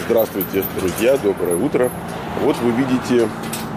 Здравствуйте, друзья, доброе утро. Вот вы видите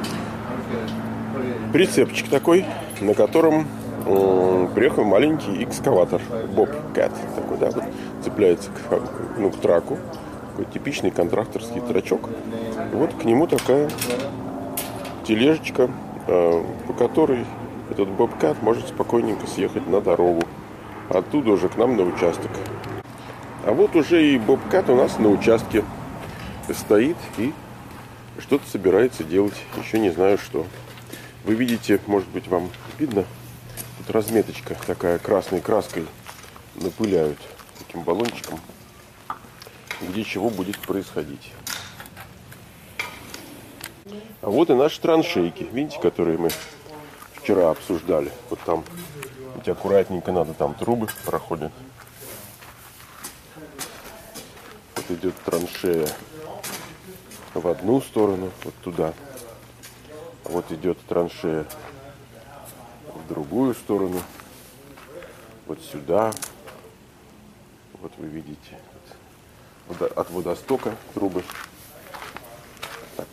прицепчик такой, на котором приехал маленький экскаватор Bobcat. Такой, да, вот цепляется к траку. Такой типичный контракторский трачок. Вот к нему такая тележечка, по которой этот Bobcat может спокойненько съехать на дорогу. Оттуда уже к нам на участок. А вот уже и Bobcat у нас на участке стоит и что-то собирается делать. Еще не знаю что. Вы видите, может быть, вам видно, тут разметочка такая красной краской напыляют таким баллончиком, где чего будет происходить. А вот и наши траншейки, видите, которые мы вчера обсуждали. Вот там, ведь аккуратненько надо, там трубы проходят. Вот идет траншея в одну сторону, вот туда. Вот идет траншея в другую сторону, вот сюда. Вот вы видите, от водостока трубы. Так.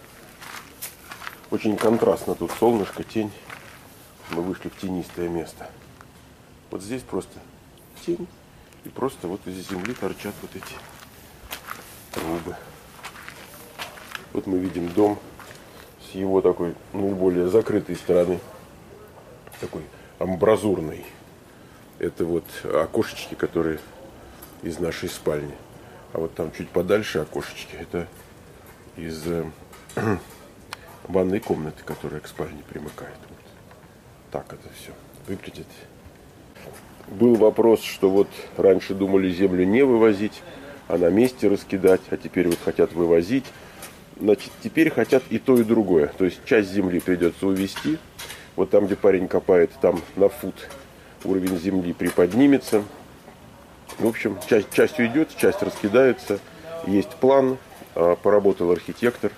Очень контрастно, тут солнышко, тень. Мы вышли в тенистое место. Вот здесь просто тень, и просто вот из земли торчат вот эти трубы. Вот мы видим дом с его такой наиболее закрытой стороны, такой амбразурный. Это вот окошечки, которые из нашей спальни. А вот там чуть подальше окошечки, это из ванной комнаты, которая к спальне примыкает. Вот так это все выглядит. Был вопрос, что вот раньше думали землю не вывозить, а на месте раскидать, а теперь вот хотят вывозить. Значит, теперь хотят и то, и другое. То есть часть земли придется увезти. Вот там, где парень копает, там на фут уровень земли приподнимется. В общем, часть уйдет, часть раскидается. Есть план, поработал архитектор.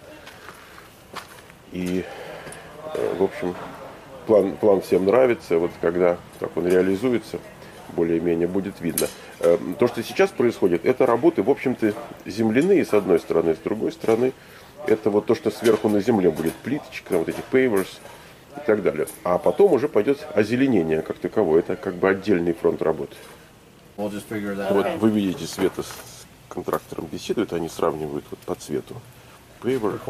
И, в общем, план всем нравится. Вот когда как он реализуется, более-менее будет видно. То, что сейчас происходит, это работы, в общем-то, земляные с одной стороны, с другой стороны, это вот то, что сверху на земле будет плиточка, вот эти pavers и так далее. А потом уже пойдет озеленение как таковое. Это как бы отдельный фронт работы. Вот вы видите, Света с контрактором беседуют, они сравнивают вот по цвету paver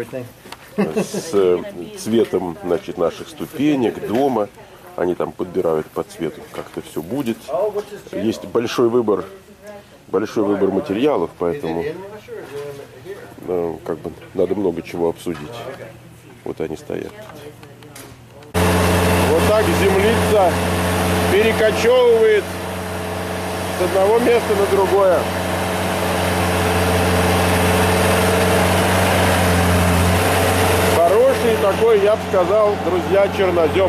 с цветом, значит, наших ступенек, дома. Они там подбирают по цвету, как это все будет. Есть большой выбор материалов, поэтому как бы надо много чего обсудить. Вот они стоят. Вот так землица перекочевывает с одного места на другое. Хороший такой, я бы сказал, друзья, чернозем.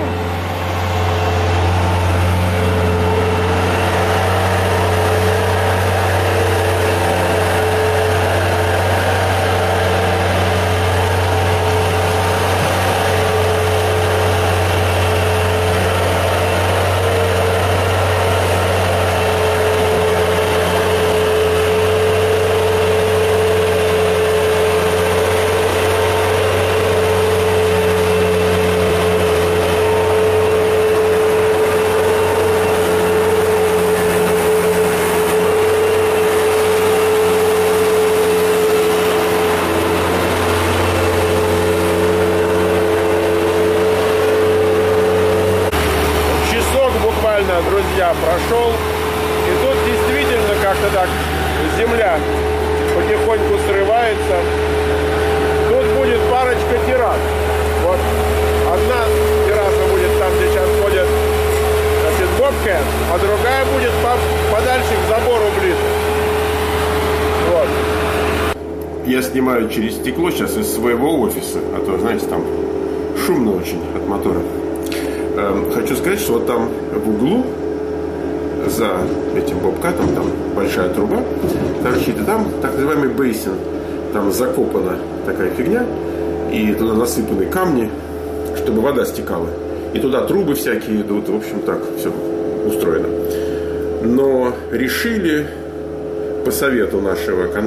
Друзья, прошел, и тут действительно как-то так земля потихоньку срывается. Тут будет парочка террас. Вот одна терраса будет там, где сейчас ходят, значит, Bobcat, а другая будет подальше к забору ближе. Вот. Я снимаю через стекло сейчас из своего офиса, а то, знаете, там шумно очень от мотора. Хочу сказать, что вот там в углу за этим Bobcat'ом там большая труба торчит, и там так называемый бейсин, там закопана такая фигня, и туда насыпаны камни, чтобы вода стекала, и туда трубы всякие идут, в общем, так все устроено. Но решили по совету нашего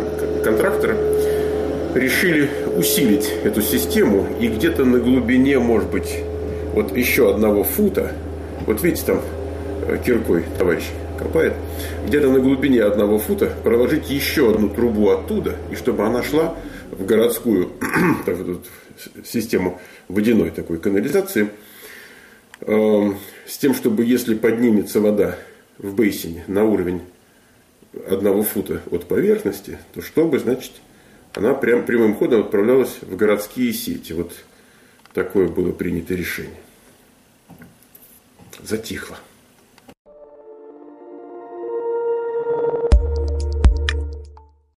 контрактора решили усилить эту систему и где-то на глубине, может быть, вот еще 1 фута, вот видите, там киркой товарищ копает, где-то на глубине 1 фута проложить еще 1 трубу оттуда, и чтобы она шла в городскую систему водяной такой канализации, с тем, чтобы если поднимется вода в бейсине на уровень 1 фута от поверхности, то чтобы, значит, она прямым ходом отправлялась в городские сети. Вот такое было принято решение. Затихло.